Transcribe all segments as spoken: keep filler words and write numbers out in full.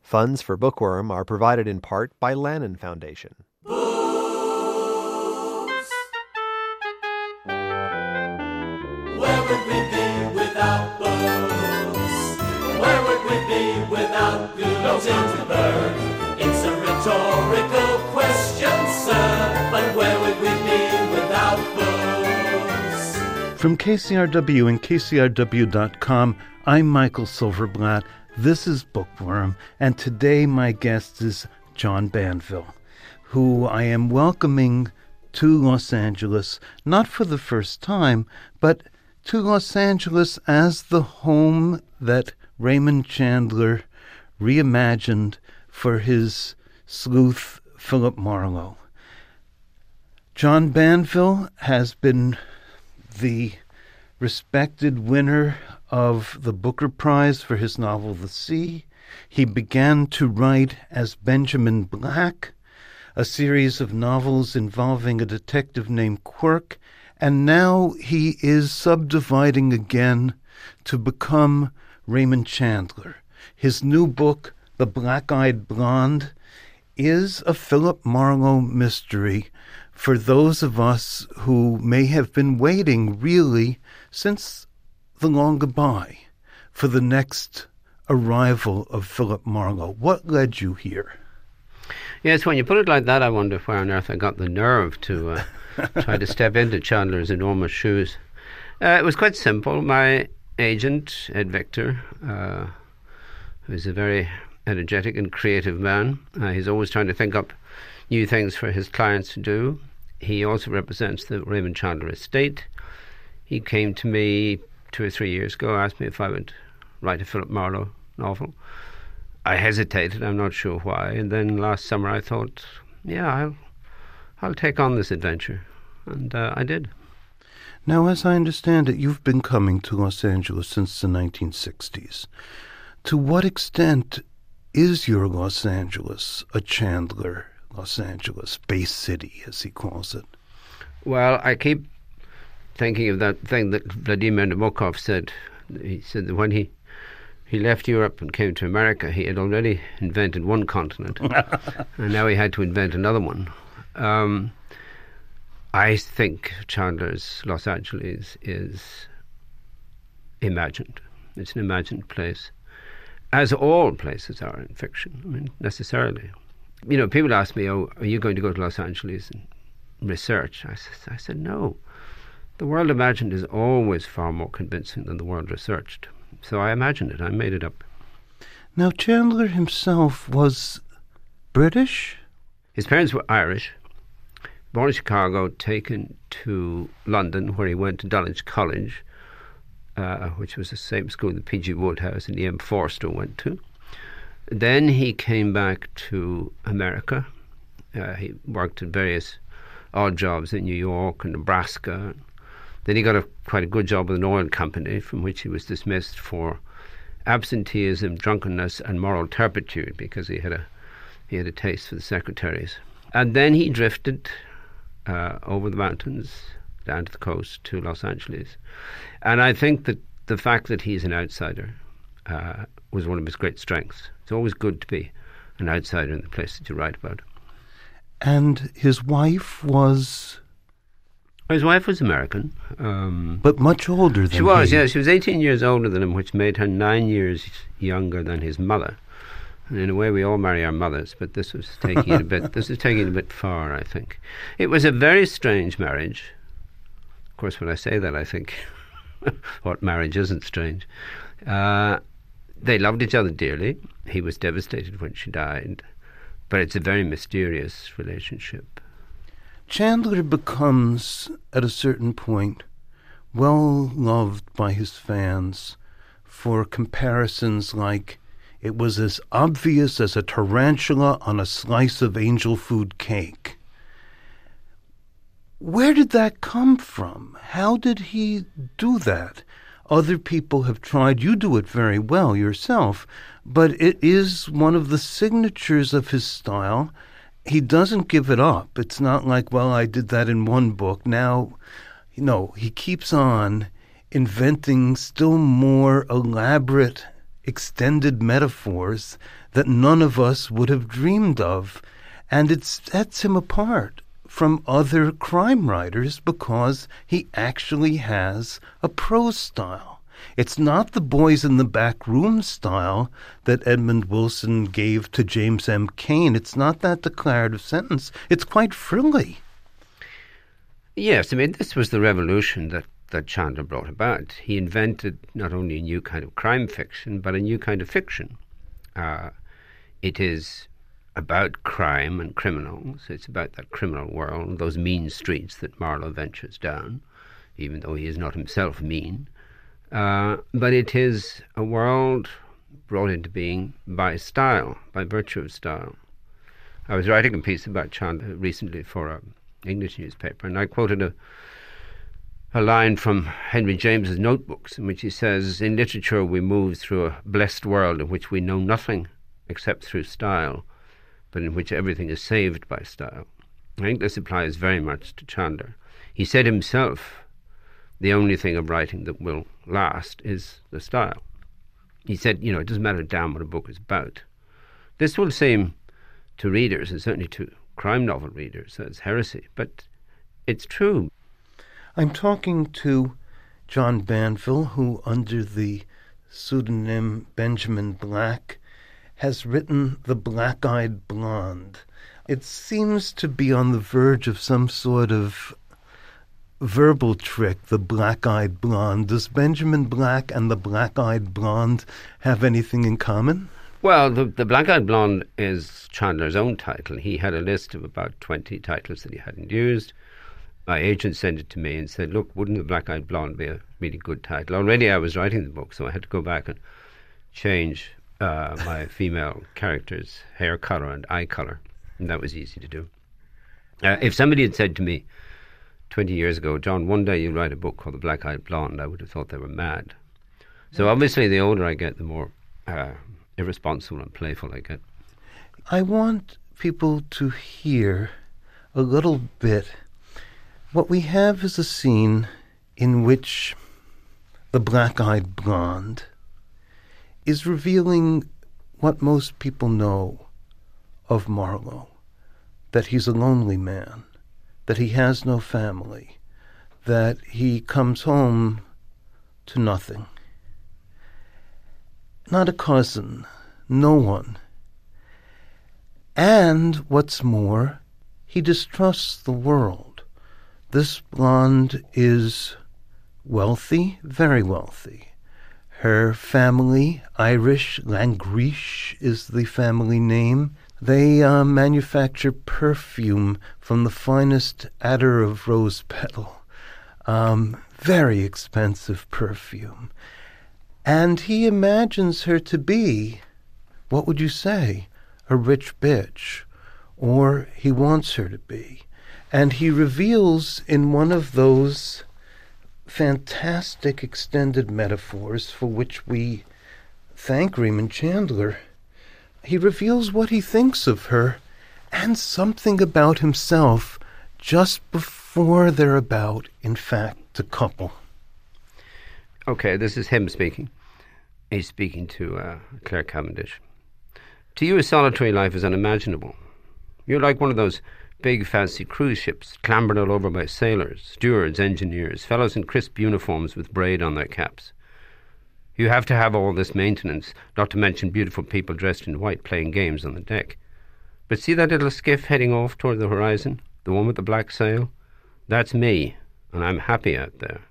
Funds for Bookworm are provided in part by Lannan Foundation. Where would we be without books? Where would we be without Gutenberg? It's a rhetorical question, sir, but where would we be without books? From K C R W and K C R W dot com, I'm Michael Silverblatt. This is Bookworm, and today my guest is John Banville, who I am welcoming to Los Angeles, not for the first time, but to Los Angeles as the home that Raymond Chandler reimagined for his sleuth, Philip Marlowe. John Banville has been the respected winner of the Booker Prize for his novel The Sea. He began to write as Benjamin Black, a series of novels involving a detective named Quirk, and now he is subdividing again to become Raymond Chandler. His new book, The Black-Eyed Blonde, is a Philip Marlowe mystery for those of us who may have been waiting, really, since The Long Goodbye, for the next arrival of Philip Marlowe. What led you here? Yes, when you put it like that, I wonder where on earth I got the nerve to uh, try to step into Chandler's enormous shoes. Uh, it was quite simple. My agent, Ed Victor, uh, who's a very energetic and creative man, uh, he's always trying to think up new things for his clients to do. He also represents the Raymond Chandler estate. He came to me two or three years ago, asked me if I would write a Philip Marlowe novel. I hesitated, I'm not sure why, and then last summer I thought, yeah, I'll, I'll take on this adventure, and uh, I did. Now, as I understand it, you've been coming to Los Angeles since the nineteen sixties. To what extent is your Los Angeles a Chandler Los Angeles, Bay City, as he calls it? Well, I keep thinking of that thing that Vladimir Nabokov said. He said that when he He left Europe and came to America, he had already invented one continent, and now he had to invent another one. Um, I think Chandler's Los Angeles is imagined. It's an imagined place, as all places are in fiction, I mean, necessarily. You know, people ask me, oh, are you going to go to Los Angeles and research? I, I said, no. The world imagined is always far more convincing than the world researched. So I imagined it. I made it up. Now, Chandler himself was British? His parents were Irish. Born in Chicago, taken to London, where he went to Dulwich College, uh, which was the same school that P G Wodehouse and E M Forster went to. Then he came back to America. Uh, he worked at various odd jobs in New York and Nebraska. Then he got a quite a good job with an oil company, from which he was dismissed for absenteeism, drunkenness, and moral turpitude, because he had a he had a taste for the secretaries. And then he drifted uh, over the mountains down to the coast to Los Angeles. And I think that the fact that he's an outsider uh, was one of his great strengths. It's always good to be an outsider in the place that you write about. And his wife was... His wife was American. Um, but much older than She was, he. yes. She was eighteen years older than him, which made her nine years younger than his mother. And in a way, we all marry our mothers, but this was taking it a bit. This was taking it a bit far, I think. It was a very strange marriage. Of course, when I say that, I think, what marriage isn't strange? Uh, they loved each other dearly. He was devastated when she died, but it's a very mysterious relationship. Chandler becomes, at a certain point, well loved by his fans for comparisons like, it was as obvious as a tarantula on a slice of angel food cake. Where did that come from? How did he do that? Other people have tried. You do it very well yourself, but it is one of the signatures of his style. He doesn't give it up. It's not like, well, I did that in one book. Now, no, he keeps on inventing still more elaborate extended metaphors that none of us would have dreamed of. And it sets him apart from other crime writers because he actually has a prose style. It's not the boys in the back room style that Edmund Wilson gave to James M. Cain. It's not that declarative sentence. It's quite frilly. Yes, I mean, this was the revolution that, that Chandler brought about. He invented not only a new kind of crime fiction, but a new kind of fiction. Uh, it is about crime and criminals. It's about that criminal world, those mean streets that Marlowe ventures down, even though he is not himself mean. Uh, but it is a world brought into being by style, by virtue of style. I was writing a piece about Chandler recently for an English newspaper, and I quoted a, a line from Henry James's notebooks in which he says, "In literature we move through a blessed world in which we know nothing except through style, but in which everything is saved by style." I think this applies very much to Chandler. He said himself, the only thing of writing that will last is the style. He said, you know, it doesn't matter damn what a book is about. This will seem to readers, and certainly to crime novel readers, as heresy, but it's true. I'm talking to John Banville, who, under the pseudonym Benjamin Black, has written The Black-Eyed Blonde. It seems to be on the verge of some sort of verbal trick, The Black-Eyed Blonde. Does Benjamin Black and The Black-Eyed Blonde have anything in common? Well, the, the Black-Eyed Blonde is Chandler's own title. He had a list of about twenty titles that he hadn't used. My agent sent it to me and said, look, wouldn't The Black-Eyed Blonde be a really good title? Already I was writing the book, so I had to go back and change uh, my female characters' hair colour and eye colour, and that was easy to do. Uh, if somebody had said to me twenty years ago, John, one day you'll write a book called The Black-Eyed Blonde, I would have thought they were mad. So obviously the older I get, the more uh, irresponsible and playful I get. I want people to hear a little bit. What we have is a scene in which the Black-Eyed Blonde is revealing what most people know of Marlowe, that he's a lonely man, that he has no family, that he comes home to nothing. Not a cousin, no one. And, what's more, he distrusts the world. This blonde is wealthy, very wealthy. Her family, Irish, Langrish is the family name. They uh, manufacture perfume from the finest attar of rose petal. Um, very expensive perfume. And he imagines her to be, what would you say, a rich bitch. Or he wants her to be. And he reveals in one of those fantastic extended metaphors for which we thank Raymond Chandler, he reveals what he thinks of her and something about himself just before they're about, in fact, to couple. Okay, this is him speaking. He's speaking to uh, Claire Cavendish. To you, a solitary life is unimaginable. You're like one of those big, fancy cruise ships, clambered all over by sailors, stewards, engineers, fellows in crisp uniforms with braid on their caps. You have to have all this maintenance, not to mention beautiful people dressed in white playing games on the deck. But see that little skiff heading off toward the horizon, the one with the black sail? That's me, and I'm happy out there.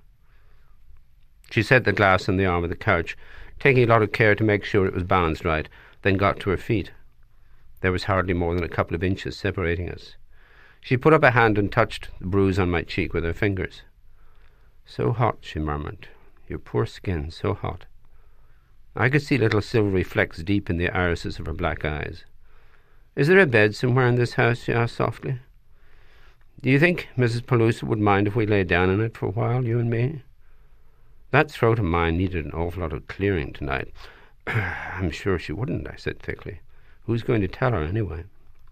She set the glass on the arm of the couch, taking a lot of care to make sure it was balanced right, then got to her feet. There was hardly more than a couple of inches separating us. She put up a hand and touched the bruise on my cheek with her fingers. So hot, she murmured. Your poor skin, so hot. I could see little silvery flecks deep in the irises of her black eyes. Is there a bed somewhere in this house? She asked softly. Do you think Missus Pelusa would mind if we lay down in it for a while, you and me? That throat of mine needed an awful lot of clearing tonight. I'm sure she wouldn't, I said thickly. Who's going to tell her anyway?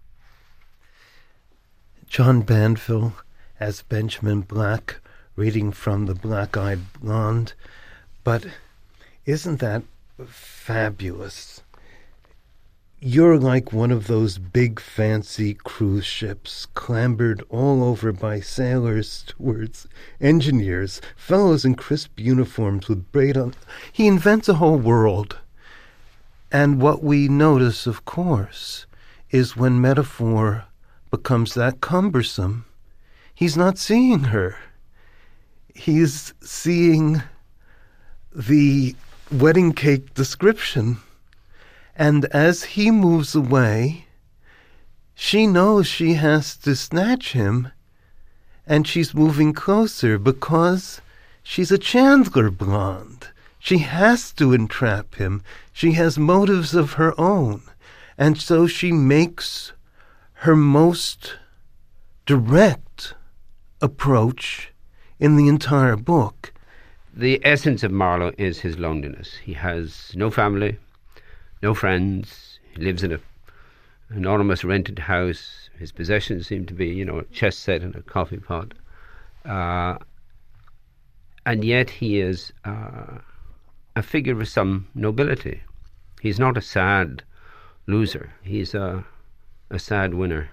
John Banville as Benjamin Black, reading from The Black-Eyed Blonde. But isn't that fabulous. You're like one of those big fancy cruise ships clambered all over by sailors, stewards, engineers, fellows in crisp uniforms with braid on. He invents a whole world. And what we notice, of course, is when metaphor becomes that cumbersome, he's not seeing her. He's seeing the wedding cake description. And as he moves away, she knows she has to snatch him, and she's moving closer because she's a Chandler blonde. She has to entrap him. She has motives of her own. And so she makes her most direct approach in the entire book. The essence of Marlowe is his loneliness. He has no family, no friends. He lives in a enormous rented house. His possessions seem to be, you know, a chess set and a coffee pot. Uh, and yet he is uh, a figure of some nobility. He's not a sad loser. He's a, a sad winner.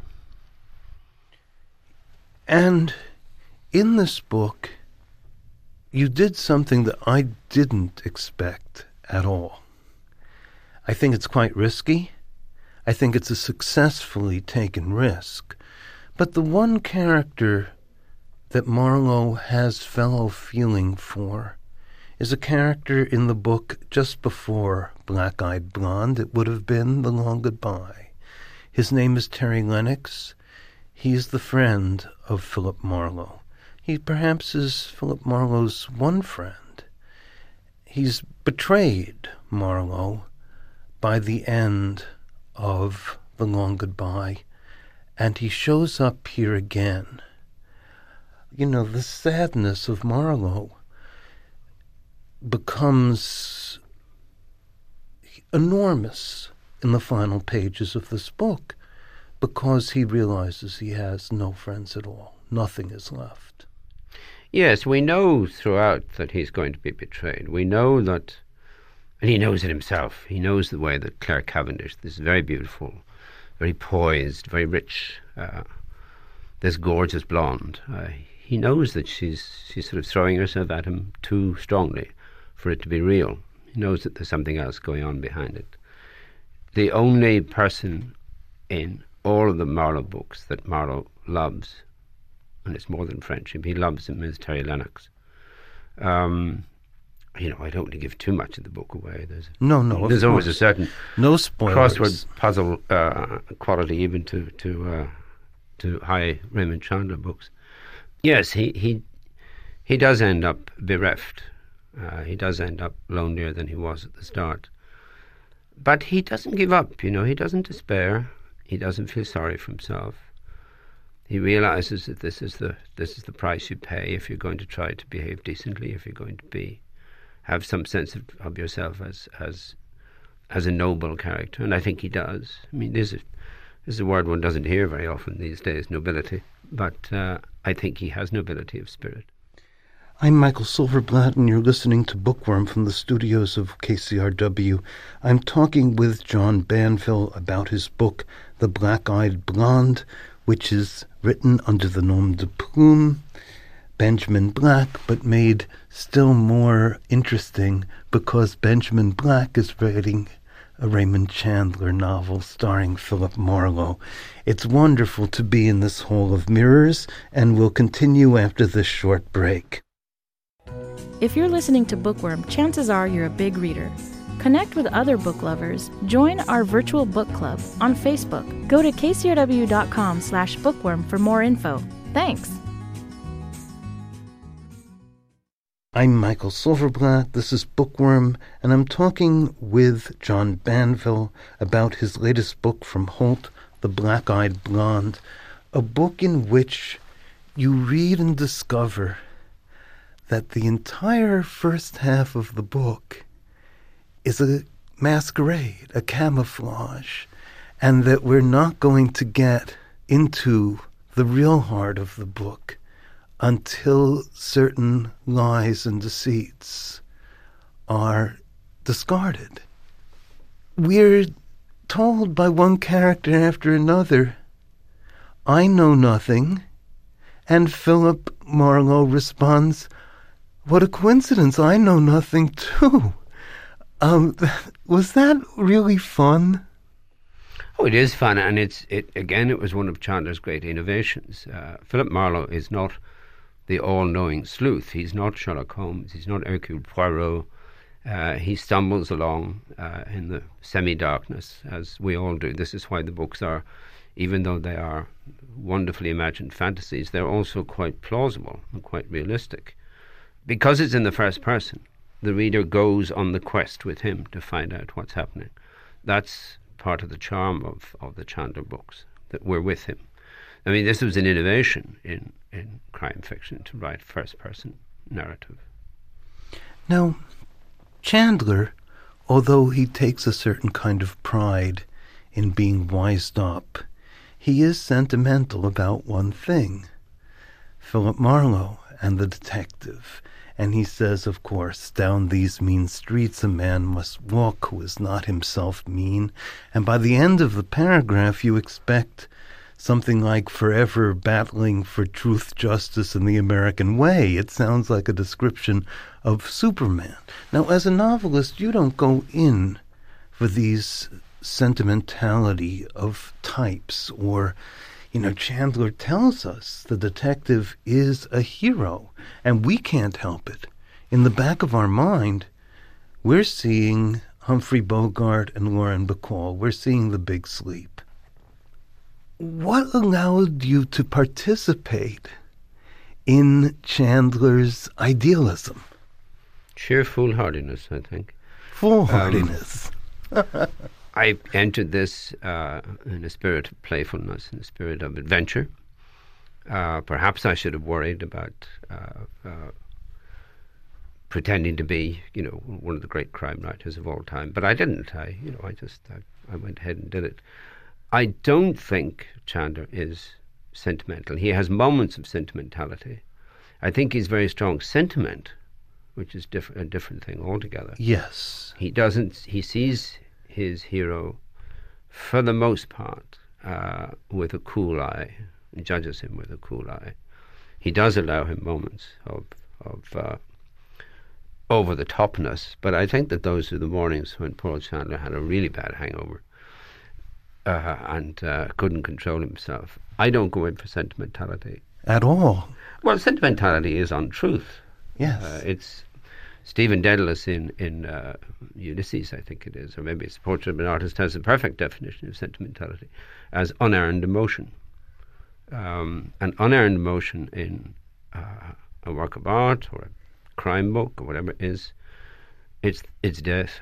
And in this book, you did something that I didn't expect at all. I think it's quite risky. I think it's a successfully taken risk. But the one character that Marlowe has fellow feeling for is a character in the book just before Black-Eyed Blonde. It would have been The Long Goodbye. His name is Terry Lennox. He is the friend of Philip Marlowe. He perhaps is Philip Marlowe's one friend. He's betrayed Marlowe by the end of The Long Goodbye, and he shows up here again. You know, the sadness of Marlowe becomes enormous in the final pages of this book because he realizes he has no friends at all. Nothing is left. Yes, we know throughout that he's going to be betrayed. We know that, and he knows it himself. He knows the way that Claire Cavendish, this very beautiful, very poised, very rich, uh, this gorgeous blonde, uh, he knows that she's she's sort of throwing herself at him too strongly for it to be real. He knows that there's something else going on behind it. The only person in all of the Marlowe books that Marlowe loves, and it's more than friendship, he loves him, is Terry Lennox. Um, you know, I don't want to give too much of the book away. There's no, no. There's always a certain no spoilers. Crossword puzzle uh, quality even to to uh, to high Raymond Chandler books. Yes, he he he does end up bereft. Uh, he does end up lonelier than he was at the start. But he doesn't give up. You know, he doesn't despair. He doesn't feel sorry for himself. He realizes that this is the this is the price you pay if you're going to try to behave decently, if you're going to be have some sense of, of yourself as as as a noble character, and I think he does. I mean, this is this is a word one doesn't hear very often these days, nobility. But uh, I think he has nobility of spirit. I'm Michael Silverblatt, and you're listening to Bookworm from the studios of K C R W. I'm talking with John Banville about his book, The Black-Eyed Blonde, which is written under the nom de plume Benjamin Black, but made still more interesting because Benjamin Black is writing a Raymond Chandler novel starring Philip Marlowe. It's wonderful to be in this hall of mirrors, and we'll continue after this short break. If you're listening to Bookworm, chances are you're a big reader. Connect with other book lovers. Join our virtual book club on Facebook. Go to kcrw.com slash bookworm for more info. Thanks. I'm Michael Silverblatt, this is Bookworm, and I'm talking with John Banville about his latest book from Holt, The Black-Eyed Blonde, a book in which you read and discover that the entire first half of the book is a masquerade, a camouflage, and that we're not going to get into the real heart of the book until certain lies and deceits are discarded. We're told by one character after another, I know nothing, and Philip Marlowe responds, what a coincidence, I know nothing too. Um, was that really fun? Oh, it is fun, and it's it again. It was one of Chandler's great innovations. Uh, Philip Marlowe is not the all-knowing sleuth. He's not Sherlock Holmes. He's not Hercule Poirot. Uh, he stumbles along uh, in the semi-darkness, as we all do. This is why the books are, even though they are wonderfully imagined fantasies, they're also quite plausible and quite realistic. Because it's in the first person, the reader goes on the quest with him to find out what's happening. That's part of the charm of, of the Chandler books, that we're with him. I mean, this was an innovation in, in crime fiction, to write first-person narrative. Now, Chandler, although he takes a certain kind of pride in being wised up, he is sentimental about one thing, Philip Marlowe and the detective. And he says, of course, down these mean streets a man must walk who is not himself mean. And by the end of the paragraph, you expect something like forever battling for truth, justice, and the American way. It sounds like a description of Superman. Now, as a novelist, you don't go in for these sentimentality of types or... You know, Chandler tells us the detective is a hero, and we can't help it. In the back of our mind, we're seeing Humphrey Bogart and Lauren Bacall. We're seeing The Big Sleep. What allowed you to participate in Chandler's idealism? Sheer foolhardiness, I think. Foolhardiness. Um, I entered this uh, in a spirit of playfulness, in a spirit of adventure. Uh, perhaps I should have worried about uh, uh, pretending to be, you know, one of the great crime writers of all time, but I didn't. I, you know, I just I, I went ahead and did it. I don't think Chandler is sentimental. He has moments of sentimentality. I think he's very strong sentiment, which is diff- a different thing altogether. Yes. He doesn't. He sees his hero, for the most part, uh, with a cool eye, and judges him with a cool eye. He does allow him moments of of uh, over-the-topness, but I think that those are the mornings when Paul Chandler had a really bad hangover uh, and uh, couldn't control himself. I don't go in for sentimentality. At all? Well, sentimentality is untruth. Yes. Uh, it's Stephen Dedalus in, in uh, Ulysses, I think it is, or maybe it's Portrait of an Artist, has a perfect definition of sentimentality as unearned emotion. Um, an unearned emotion in uh, a work of art or a crime book or whatever it is, it's, it's death.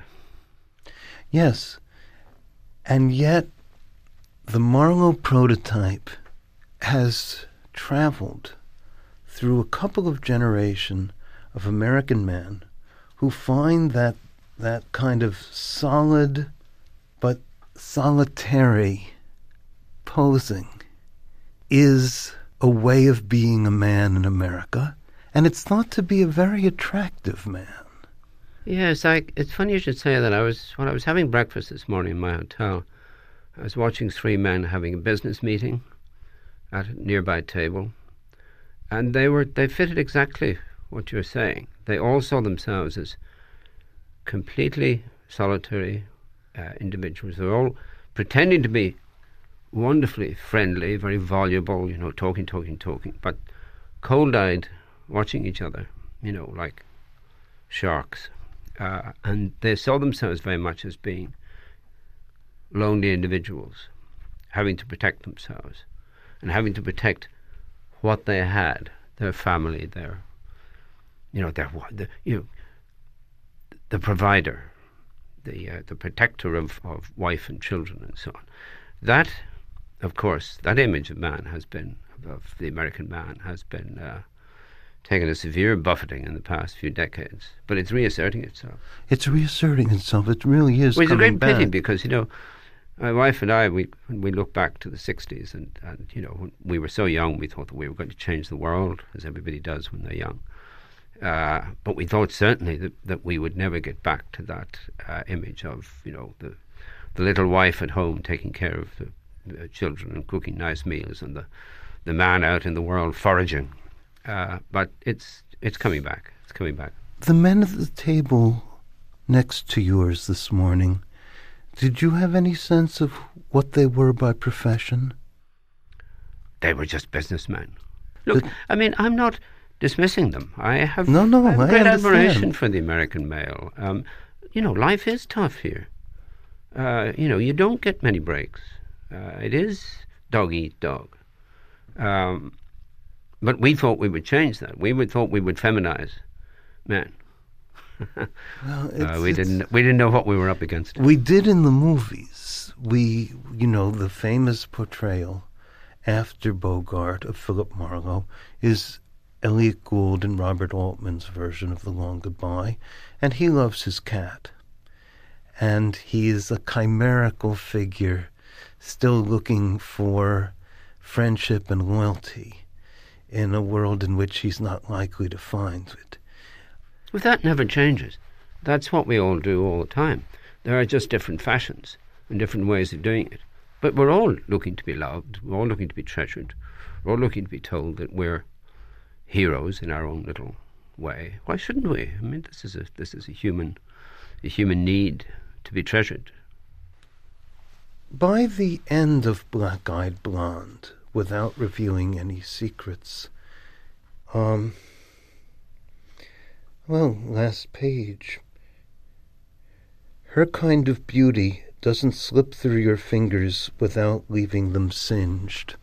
Yes. And yet, the Marlowe prototype has traveled through a couple of generations of American men who find that that kind of solid but solitary posing is a way of being a man in America, and it's thought to be a very attractive man. Yes, I, it's funny you should say that. I was when I was having breakfast this morning in my hotel, I was watching three men having a business meeting at a nearby table, and they were they fitted exactly what you're saying. They all saw themselves as completely solitary uh, individuals. They're all pretending to be wonderfully friendly, very voluble, you know, talking, talking, talking, but cold-eyed, watching each other, you know, like sharks. Uh, and they saw themselves very much as being lonely individuals, having to protect themselves and having to protect what they had, their family, their, you know, their, the, you know, the provider, the uh, the protector of, of wife and children and so on. That, of course, that image of man has been, of the American man, has been uh, taken a severe buffeting in the past few decades, but it's reasserting itself. It's reasserting itself. It really is. Well, it's a coming great pity back. because, you know, my wife and I, we when we look back to the sixties, and, and you know, when we were so young, we thought that we were going to change the world, as everybody does when they're young. Uh, but we thought certainly that, that we would never get back to that uh, image of, you know, the the little wife at home taking care of the, the children and cooking nice meals, and the, the man out in the world foraging. Uh, but it's it's coming back. It's coming back. The men at the table next to yours this morning, did you have any sense of what they were by profession? They were just businessmen. Look, I mean, I'm not dismissing them. I have, no, no, I have I great understand. admiration for the American male. Um, you know, life is tough here. Uh, you know, you don't get many breaks. Uh, it is dog eat dog. Um, but we thought we would change that. We would thought we would feminize men. Well, it's, uh, we it's, didn't. We didn't know what we were up against. We did in the movies. We, you know, the famous portrayal after Bogart of Philip Marlowe is Elliot Gould and Robert Altman's version of The Long Goodbye, and he loves his cat. And he is a chimerical figure, still looking for friendship and loyalty in a world in which he's not likely to find it. Well, that never changes. That's what we all do all the time. There are just different fashions and different ways of doing it. But we're all looking to be loved. We're all looking to be treasured. We're all looking to be told that we're heroes in our own little way. Why shouldn't we? I mean, this is a this is a human a human need to be treasured. By the end of Black-Eyed Blonde, without revealing any secrets, um, well, last page, her kind of beauty doesn't slip through your fingers without leaving them singed.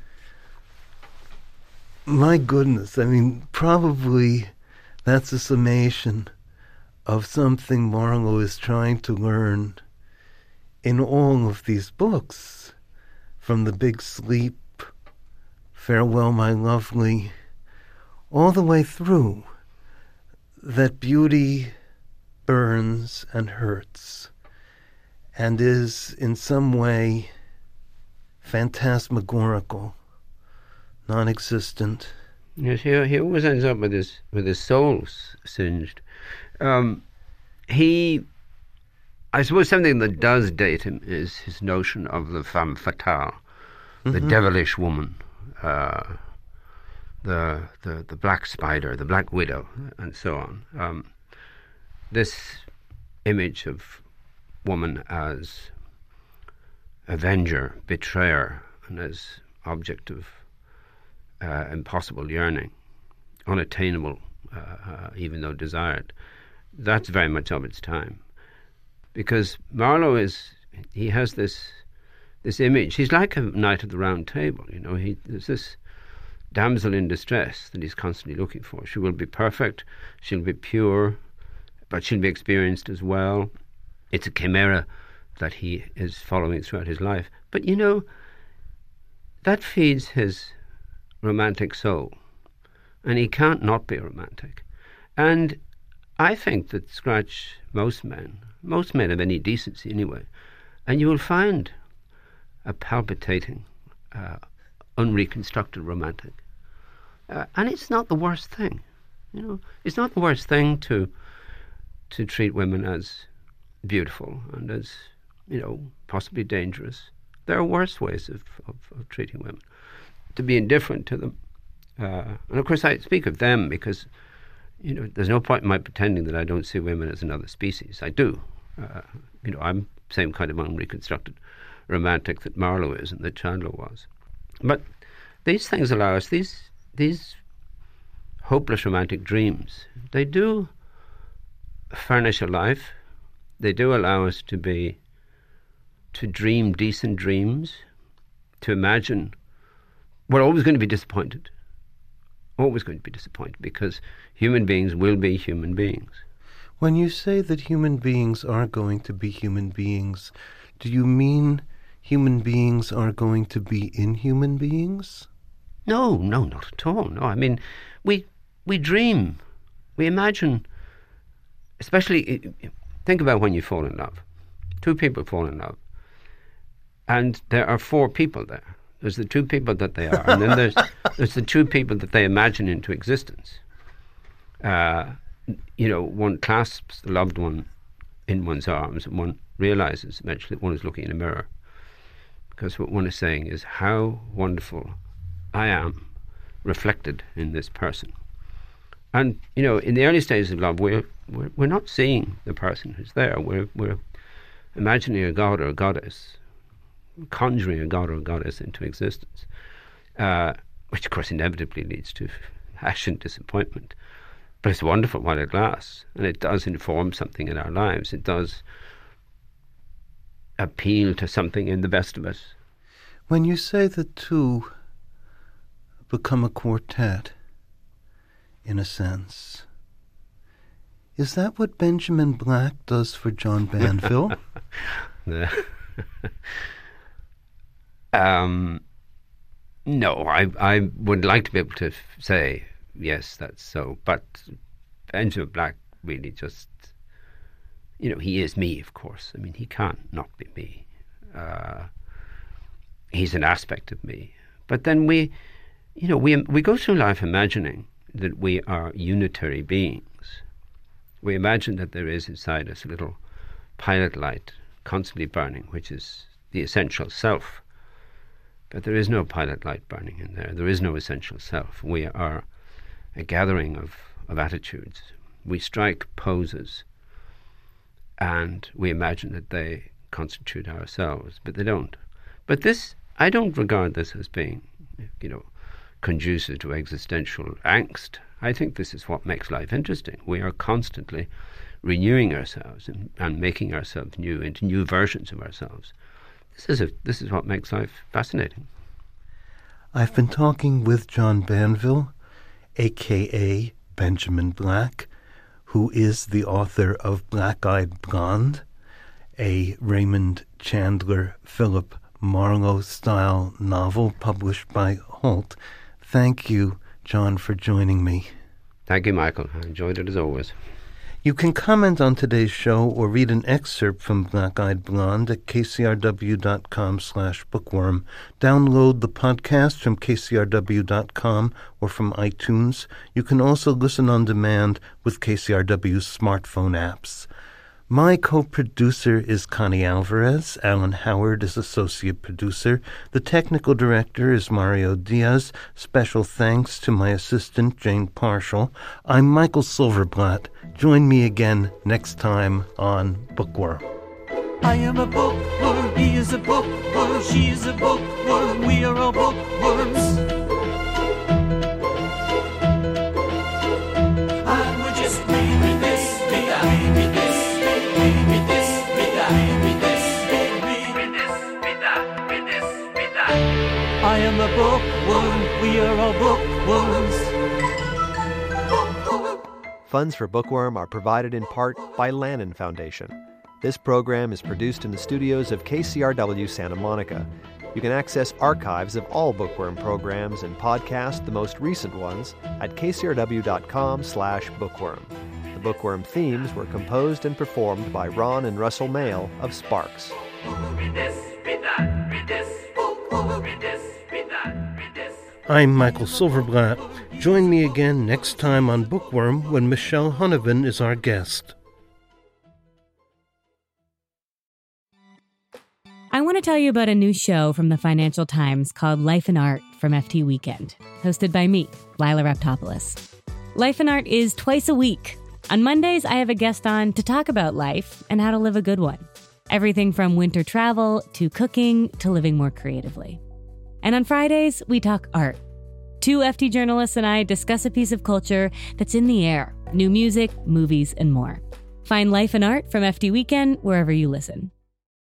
My goodness, I mean, probably that's a summation of something Marlowe is trying to learn in all of these books, from The Big Sleep, Farewell, My Lovely, all the way through, that beauty burns and hurts and is in some way phantasmagorical, non-existent. Yes, he he always ends up with his with his soul s- singed. Um, he, I suppose, something that does date him is his notion of the femme fatale, mm-hmm. the devilish woman, uh, the the the black spider, the black widow, and so on. Um, this image of woman as avenger, betrayer, and as object of uh, impossible yearning, unattainable, uh, uh, even though desired. That's very much of its time, because Marlowe is he has this this image. He's like a knight of the Round Table. You know, he there's this damsel in distress that he's constantly looking for. She will be perfect. She'll be pure, but she'll be experienced as well. It's a chimera that he is following throughout his life. But, you know, that feeds his romantic soul. And he can't not be a romantic. And I think that scratch most men, most men of any decency anyway, and you will find a palpitating, uh, unreconstructed romantic. Uh, and it's not the worst thing. You know, it's not the worst thing to to treat women as beautiful and as, you know, possibly dangerous. There are worse ways of, of, of treating women. To be indifferent to them. Uh, and of course I speak of them because, you know, there's no point in my pretending that I don't see women as another species. I do. Uh, you know, I'm the same kind of unreconstructed romantic that Marlowe is and that Chandler was. But these things allow us, these these hopeless romantic dreams, they do furnish a life. They do allow us to be, to dream decent dreams, to imagine we're always going to be disappointed. Always going to be disappointed because human beings will be human beings. When you say that human beings are going to be human beings, do you mean human beings are going to be inhuman beings? No, no, not at all. No, I mean, we we dream, we imagine, especially, think about when you fall in love. Two people fall in love, and there are four people there. There's the two people that they are, and then there's there's the two people that they imagine into existence. Uh, you know, one clasps the loved one in one's arms and one realizes eventually that one is looking in a mirror. Because what one is saying is how wonderful I am reflected in this person. And, you know, in the early stages of love, we're, we're, we're not seeing the person who's there. We're, we're imagining a god or a goddess, conjuring a god or a goddess into existence, uh, which, of course, inevitably leads to ash and disappointment. But it's wonderful while it lasts, and it does inform something in our lives. It does appeal to something in the best of us. When you say the two become a quartet, in a sense, is that what Benjamin Black does for John Banville? um, no, I I would like to be able to f- say, yes, that's so. But Benjamin Black really just, you know, he is me, of course. I mean, he can't not be me. Uh, he's an aspect of me. But then we, you know, we we go through life imagining that we are unitary beings. We imagine that there is inside us a little pilot light constantly burning, which is the essential self. But there is no pilot light burning in there. There is no essential self. We are a gathering of, of attitudes. We strike poses and we imagine that they constitute ourselves, but they don't. But this, I don't regard this as being, you know, conducive to existential angst. I think this is what makes life interesting. We are constantly renewing ourselves and, and making ourselves new into new versions of ourselves. This is a, this is what makes life fascinating. I've been talking with John Banville, a k a. Benjamin Black, who is the author of Black-Eyed Blonde, a Raymond Chandler Philip Marlowe-style novel published by Holt. Thank you, John, for joining me. Thank you, Michael. I enjoyed it as always. You can comment on today's show or read an excerpt from Black-Eyed Blonde at kcrw.com slash bookworm. Download the podcast from k c r w dot com or from iTunes. You can also listen on demand with K C R W's smartphone apps. My co-producer is Connie Alvarez. Alan Howard is associate producer. The technical director is Mario Diaz. Special thanks to my assistant, Jane Parshall. I'm Michael Silverblatt. Join me again next time on Bookworm. I am a bookworm, he is a bookworm, she is a bookworm, we are all bookworms. And we're just reading this, read that, read this, read this, read that, read this, read this, read that, read this, read that. I am a bookworm, we are all bookworms. Funds for Bookworm are provided in part by Lannan Foundation. This program is produced in the studios of K C R W Santa Monica. You can access archives of all Bookworm programs and podcast the most recent ones at kcrw.com slash bookworm. The Bookworm themes were composed and performed by Ron and Russell Mail of Sparks. Read this, read that, read this, read this, read that, read this. I'm Michael Silverblatt. Join me again next time on Bookworm when Michelle Hunovan is our guest. I want to tell you about a new show from the Financial Times called Life and Art from F T Weekend, hosted by me, Lila Raptopoulos. Life and Art is twice a week. On Mondays, I have a guest on to talk about life and how to live a good one. Everything from winter travel to cooking to living more creatively. And on Fridays, we talk art. Two F T journalists and I discuss a piece of culture that's in the air, new music, movies, and more. Find Life and Art from F T Weekend wherever you listen.